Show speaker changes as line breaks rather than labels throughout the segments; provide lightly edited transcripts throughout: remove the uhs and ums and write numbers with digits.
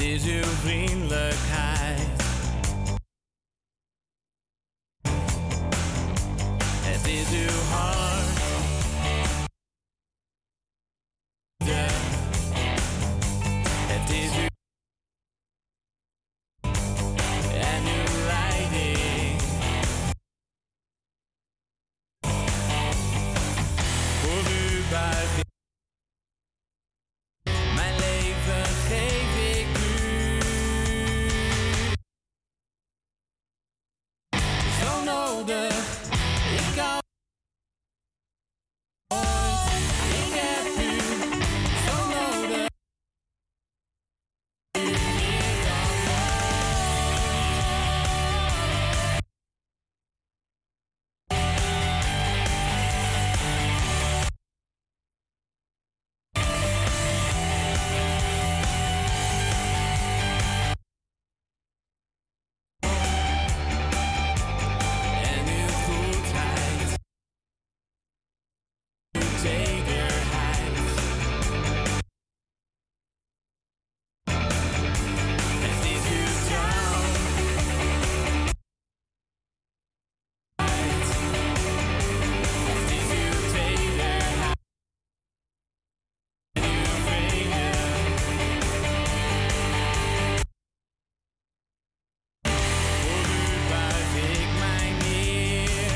is uw vriendelijkheid. Het is uw hart. Het is uw en uw leiding. Voor u buig ik. Mijn leven geef ik u. Zo nodig. Ik hou. Ik heb u zo nodig. U meer dan en uw goedheid, uw zekerheid. Het is uw trouw. Het is uw tederheid. En uw vrede. Voor u buig ik mij neer.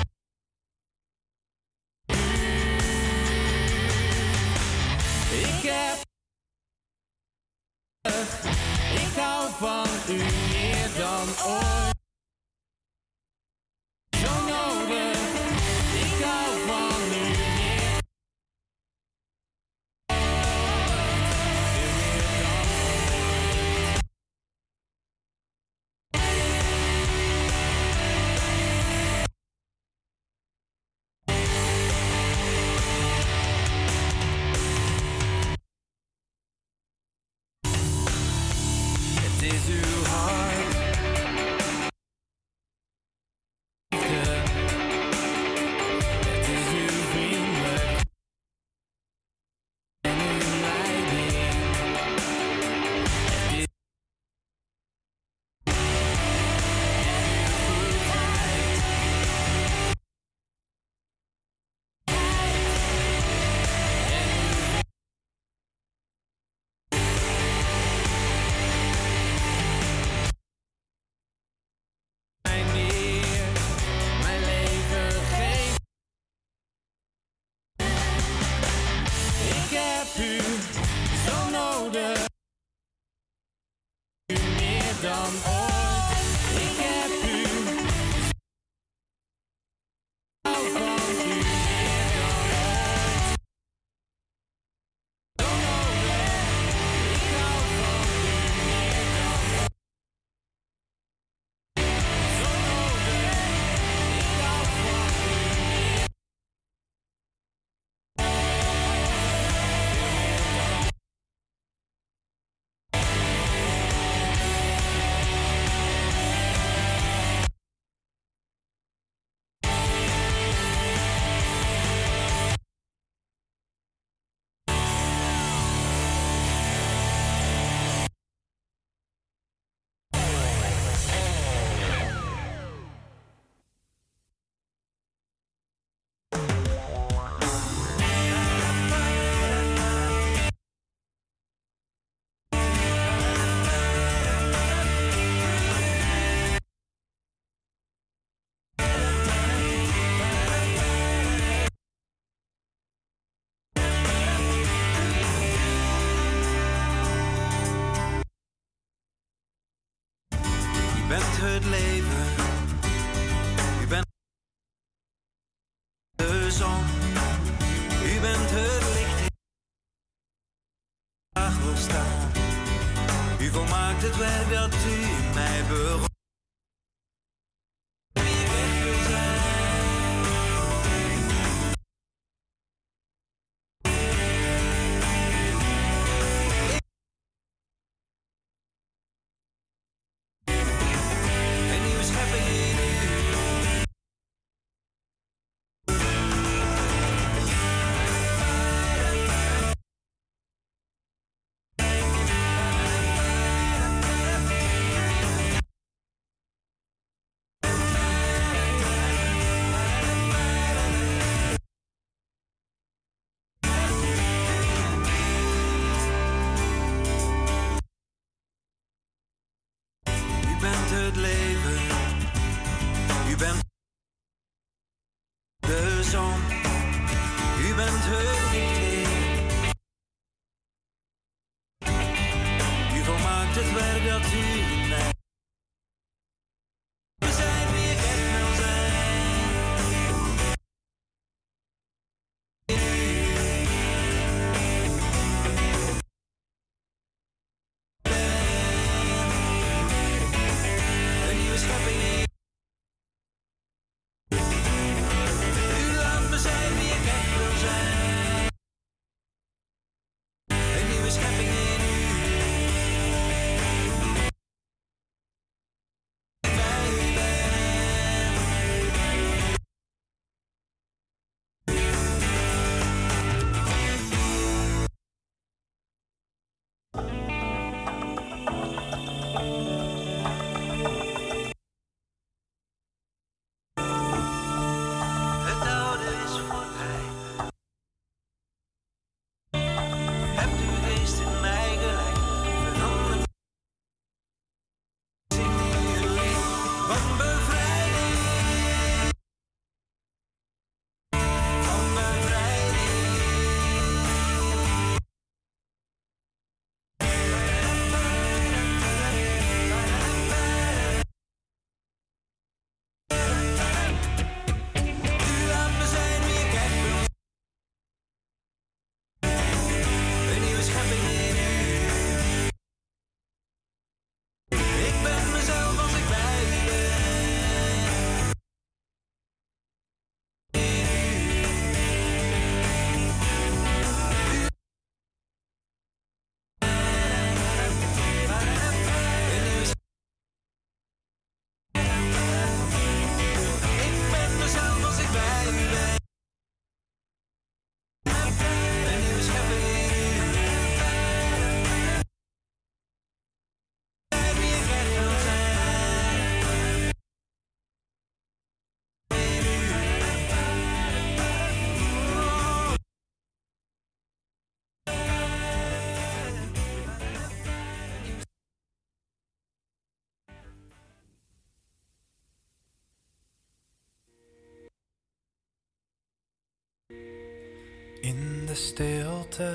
Ik heb. Ik hou van u meer dan ooit. Zo nodig. Ik hou van u meer. Veel meer dan ooit. Het is uw hart. Het is uw vriendelijk en uw leiding. Het is mij neer. Mijn leven geeft. Ik heb u zo nodig. U meer dan ooit. Ik heb u. Hou van u meer dan ooit. Zo nodig. Ik hou van u meer dan ooit. Zo nodig. Ik hou van u meer.
U bent het leven, u bent de zon, u bent het licht, graag wil staan. U volmaakt het werk dat u in mij begon. Wie weg wil zijn. Een nieuwe schepping in u.
de stilte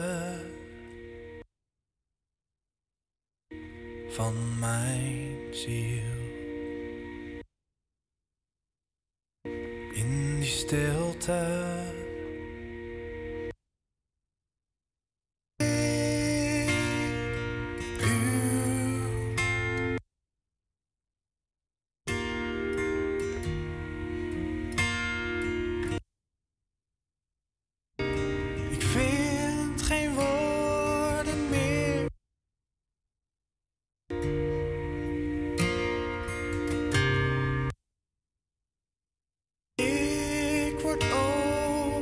van mijn ziel. In die stilte. Ik vind geen woorden meer. Ik word overspoeld.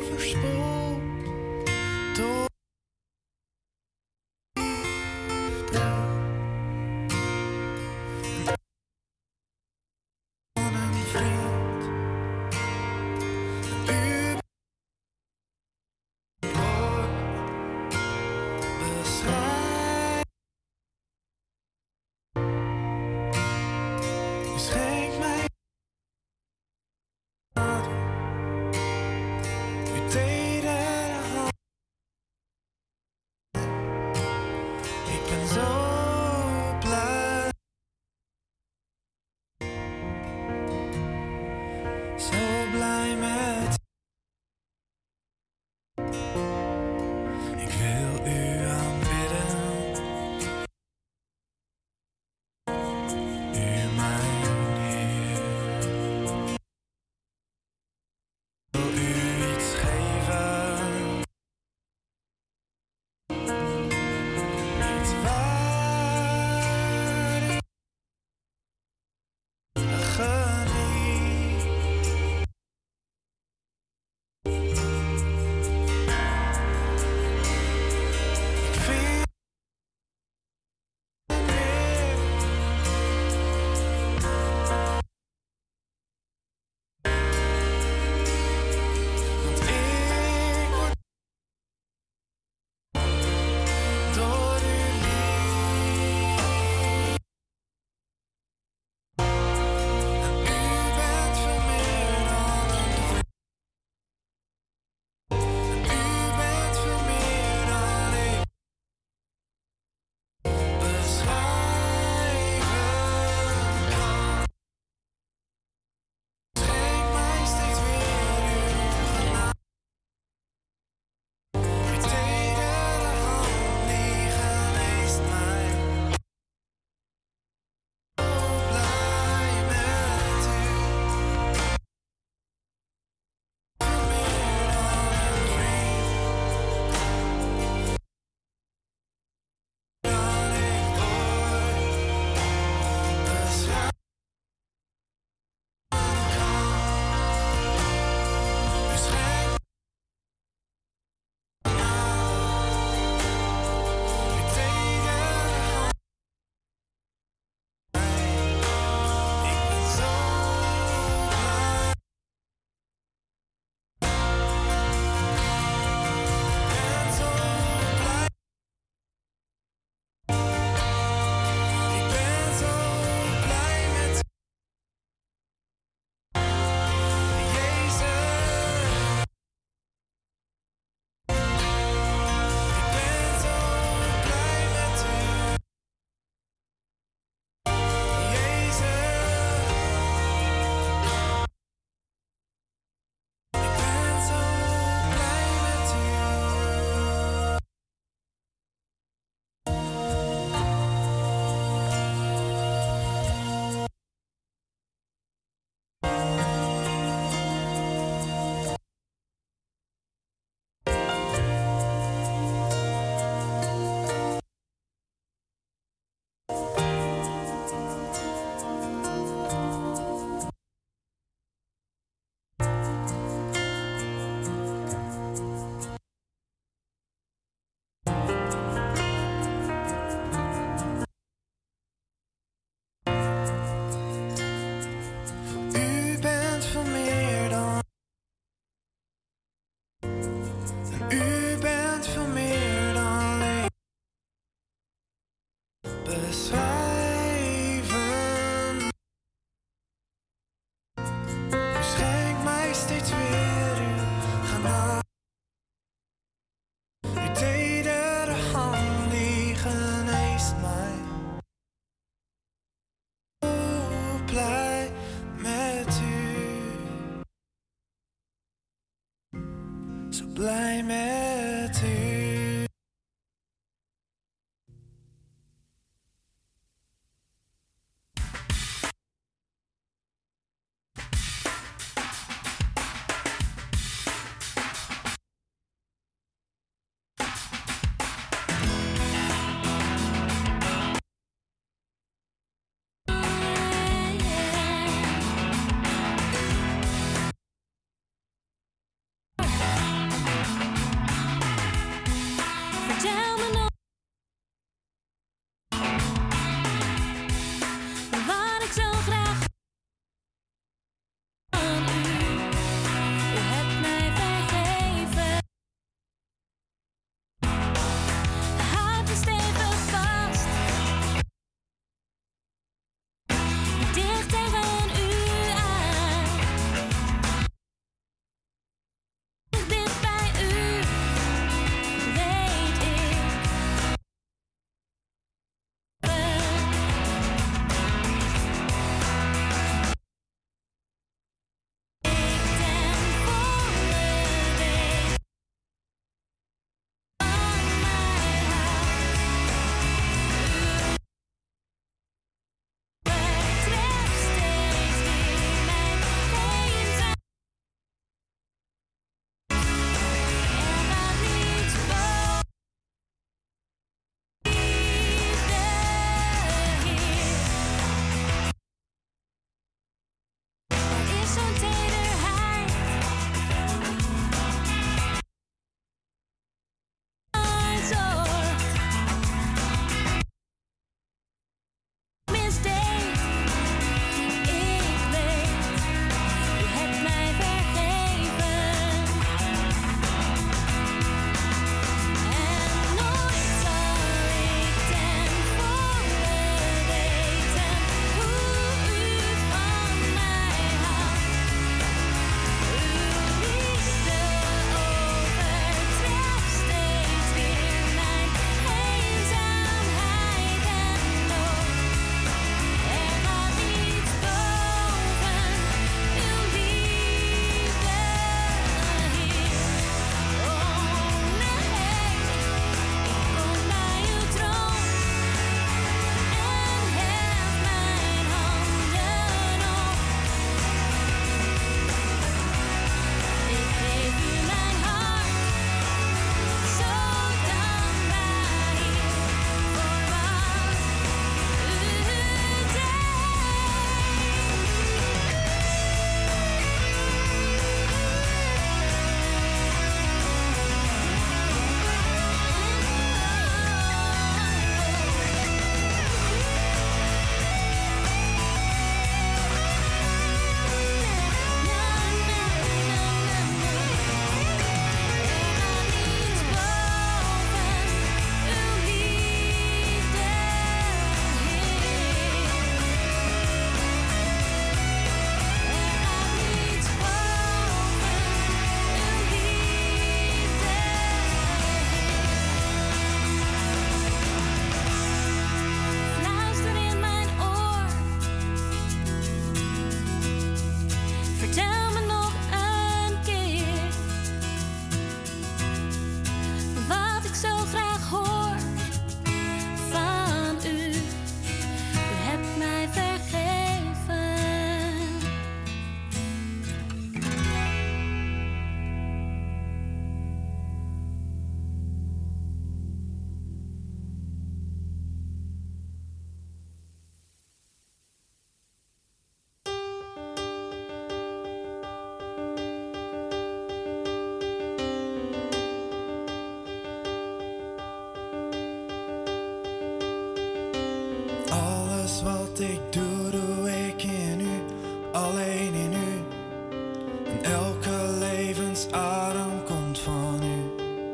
wat ik doe, doe ik in u, alleen in u. En elke levensadem komt van u.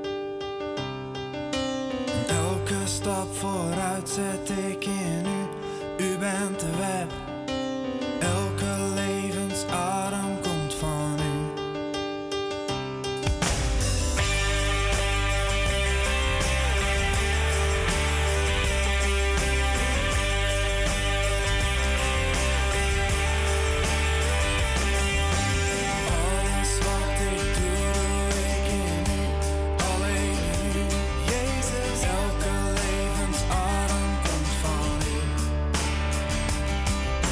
En elke stap vooruit zet ik in u. U bent de weg. Elke levensadem komt van u. Alles wat ik doe, doe ik in u, alleen in u. Jezus, elke levensadem komt van u.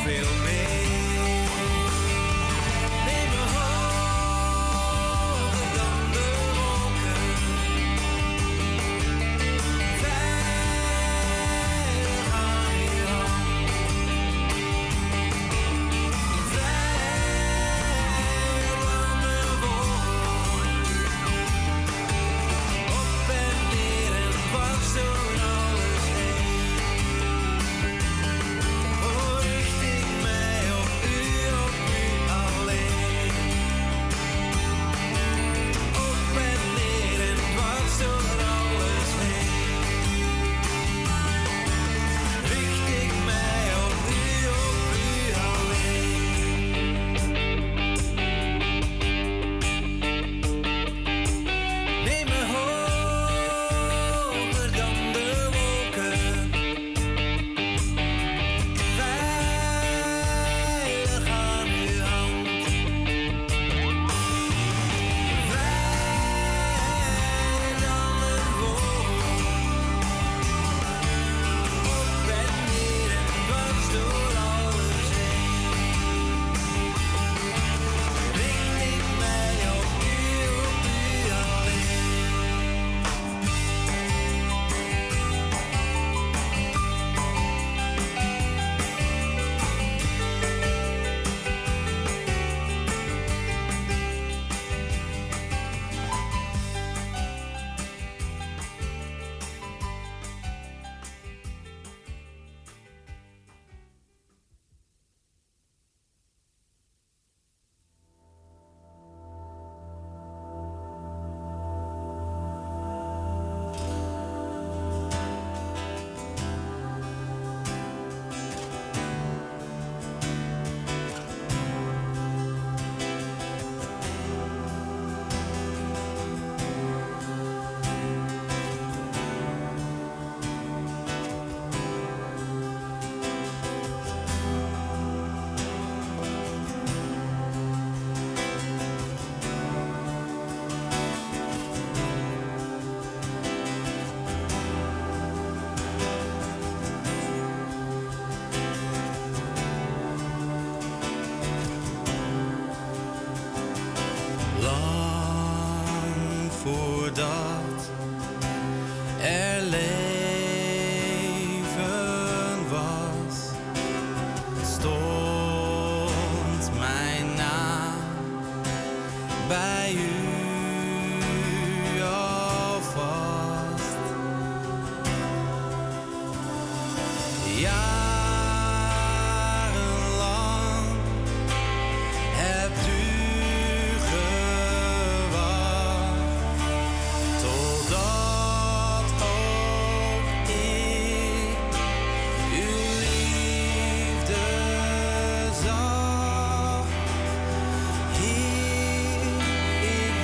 veel meer. Neem me hoger dan de wolken, veilig aan uw hand, vrijer dan de vogel, op en neer en dwars door alles heen. Oh, richt ik mij op u alleen. Op en neer en dwars door alles heen. Richt ik mij op u alleen. Neem me hoger dan de wolken, veilig aan uw hand, vrijer dan een vogel, op en neer en dwars door alles heen. Richt ik mij op u alleen. Lang voordat er leven was, stond mijn naam bij u al vast. Jarenlang hebt u gewacht, totdat ook ik uw liefde zag. Hier, ik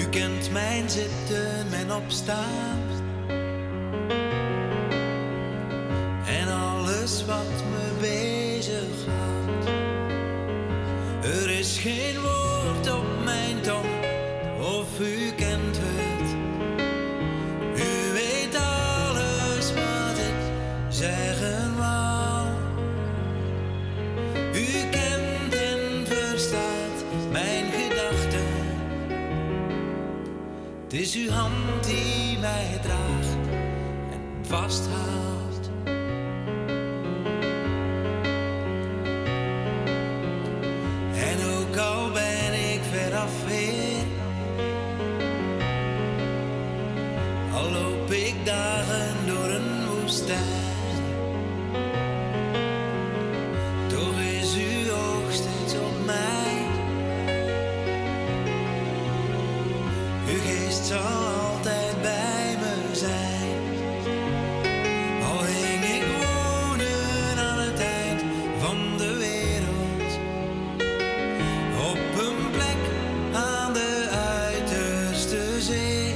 kent mijn zitten, mijn opstaan. En alles wat me bezighoudt. Er is geen woord op mijn tong, of u kent het. U weet alles wat ik zeggen wou. U kent en verstaat mijn gedachten. Het is uw hand die mij draagt en vasthoudt. En ook al ben ik veraf weer, al loop ik dagen door een woestijn, toch is uw oog steeds op mij. Uw geest zal altijd bij me zijn. Al hing ik wonen aan het eind van de wereld, op een plek aan de uiterste zee.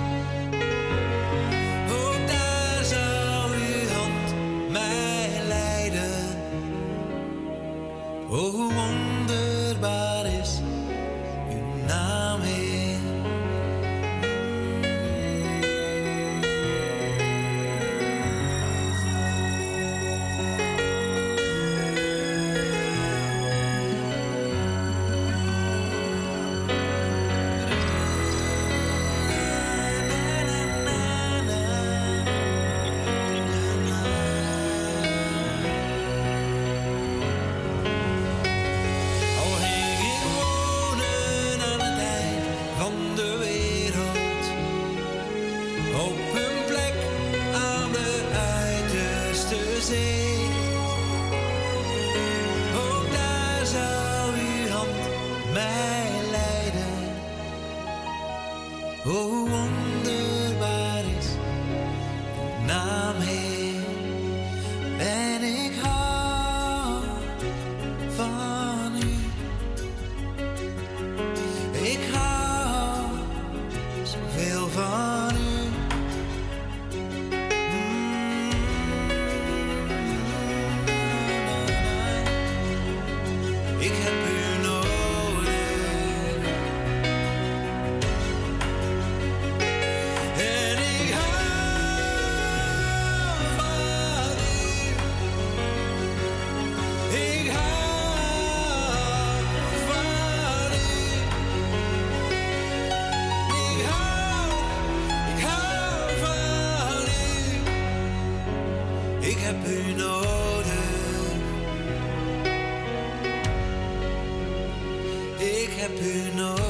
Ook daar zou uw hand mij leiden. O, hoe wonderbaar is uw naam, Heer. Al hing ik wonen aan het eind van de wereld, op een plek aan de uiterste zee. Ook daar zou uw hand mij leiden. O, hoe wonderbaar is uw naam, Heer. En ik hou van u. Ik hou zoveel van u. Ik heb u nodig. En ik hou van u. Ik hou van u. Ik hou van u. Ik heb u nodig. Ik heb u nodig.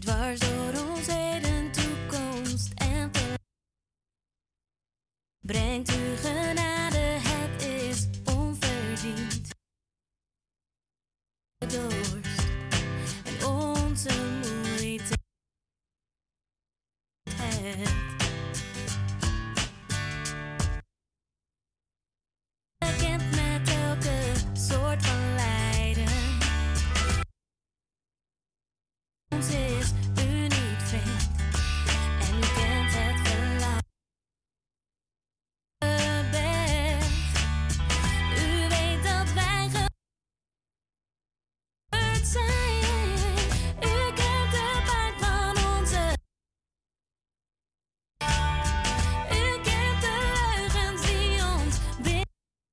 dwars door ons heden, toekomst en verleden. Brengt uw genade, het is onverdiend. Dorst en onze moeite. Bekend met elke soort van lijden. Ons is u niet vreemd en u kent het verlangen. U weet dat wij gebeurd zijn. U kent de pijn van onze. U kent de leugens die ons binden.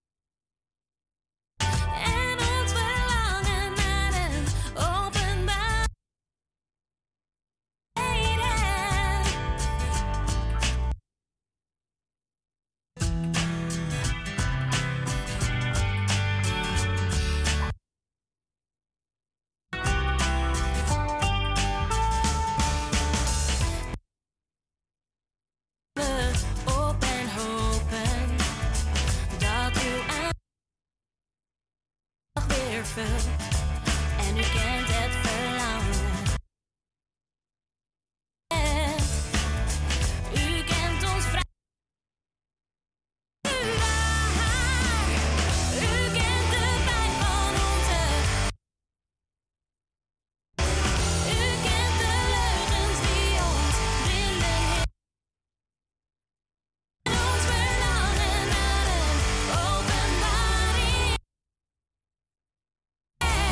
En ons verlangen naar een openbaar. Op en hopen dat uw aandacht weer vult. En u kent het verlangen. U kent ons vrij. U kent de pijn van onze. U kent de leugens die ons binden. En ons verlangen naar een openbaring.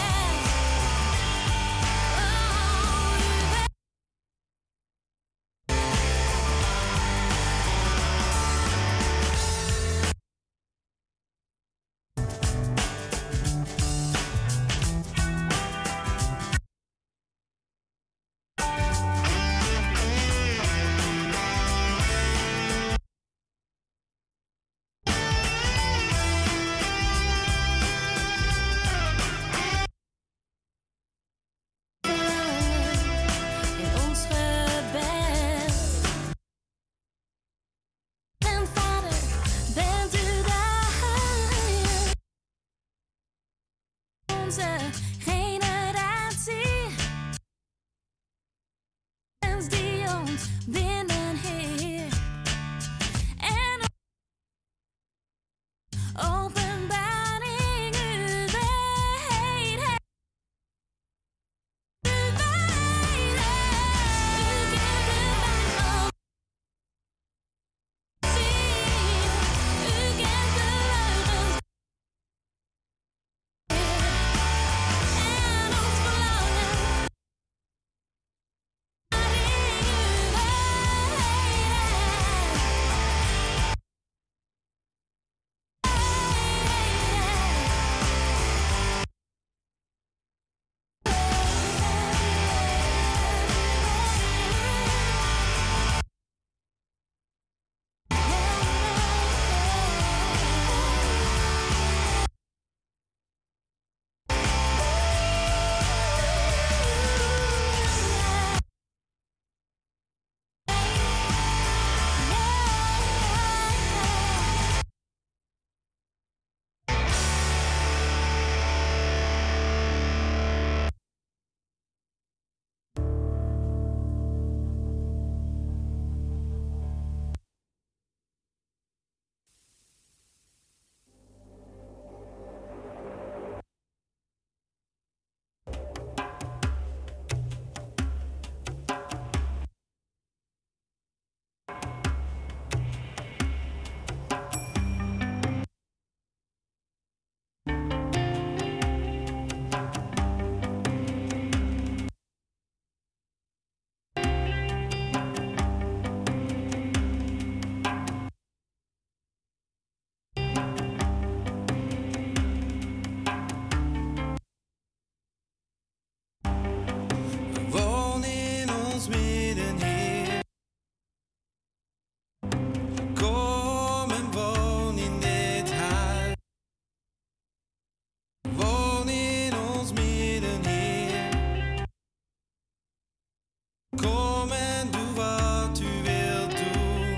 Kom en doe wat u wilt doen.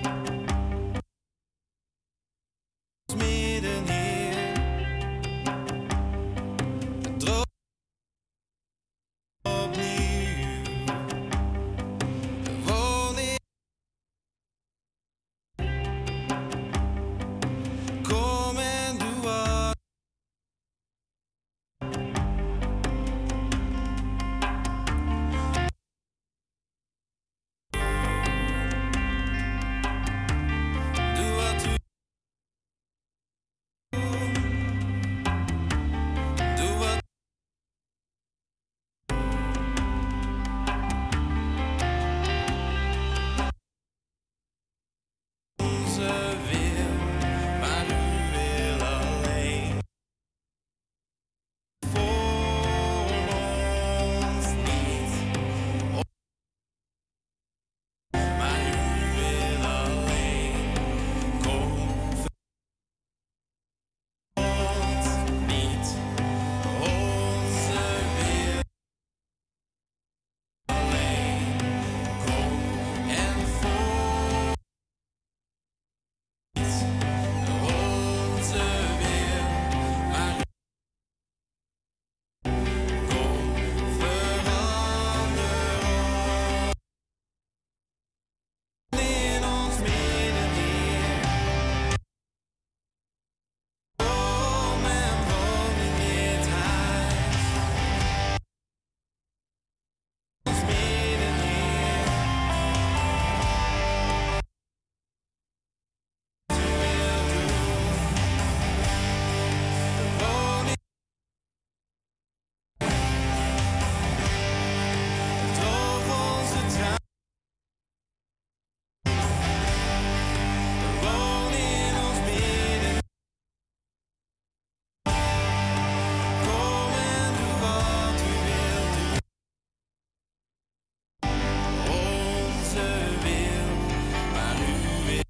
Midden hier, droom opnieuw. Woon in. Kom en doe wat. Doe wat u. Doe wat. Onze wil, maar u wil alleen. Voor ons niet, maar u wil alleen. Kom voor ons niet, onze wil alleen. Kom en voor iets, onze wil, maar kom verander in ons midden hier. Kom en woon in dit huis, ons midden hier. U wil doen, woon in. Droog onze traan, woon in ons midden. Kom en doe wat u wilt doen. Onze wil, maar u wil.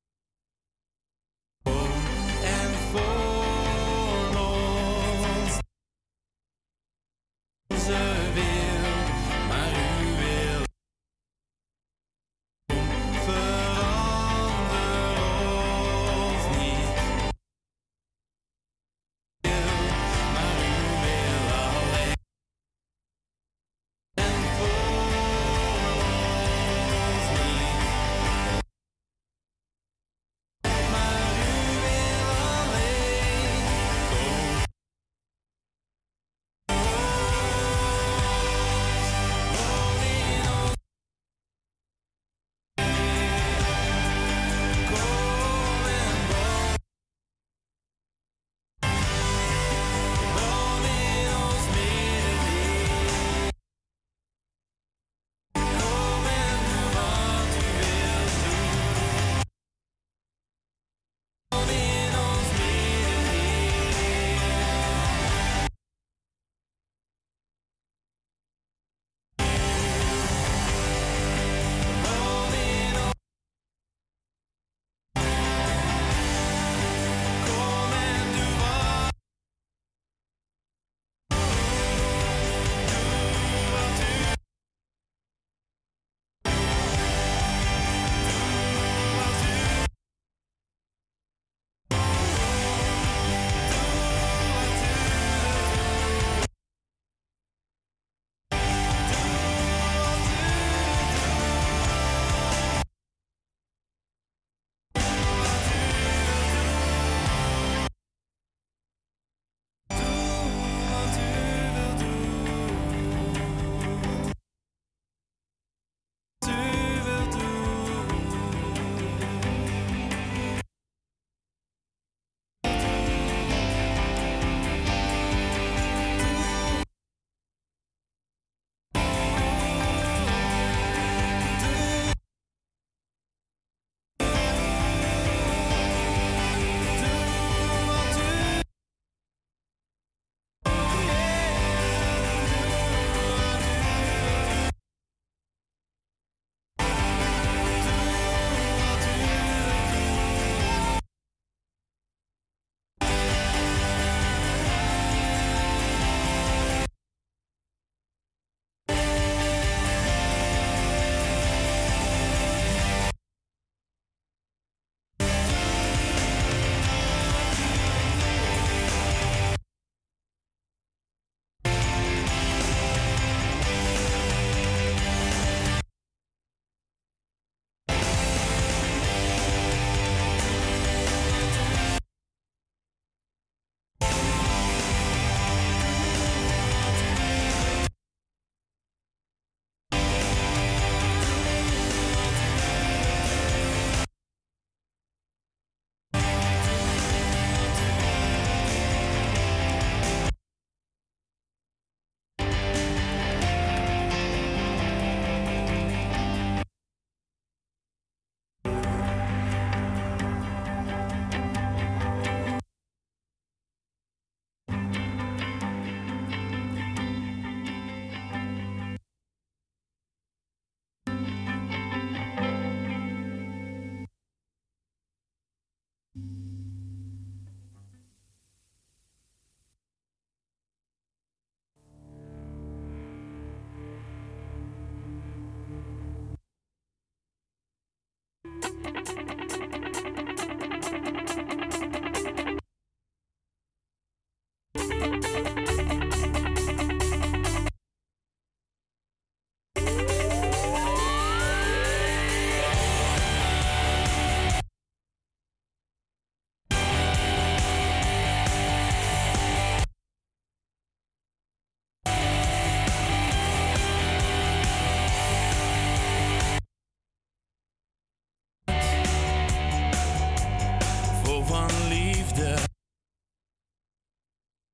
Kom en voor ons. Onze wil, maar u wil. Verander ons niet. Maar u wil alleen. En voor ons niet. Maar u wil alleen. Kom.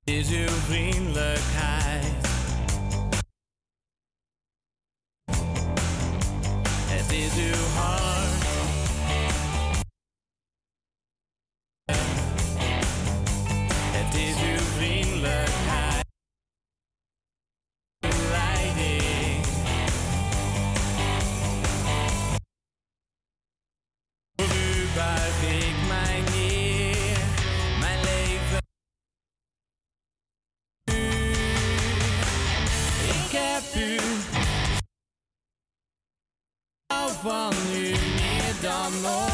is uw vriendelijkheid. Het is uw hart. Het is uw vriendelijkheid. Uw leiding. Voor u buig ik mij neer. Mijn leven. Ik heb u. Hou van u meer dan ooit.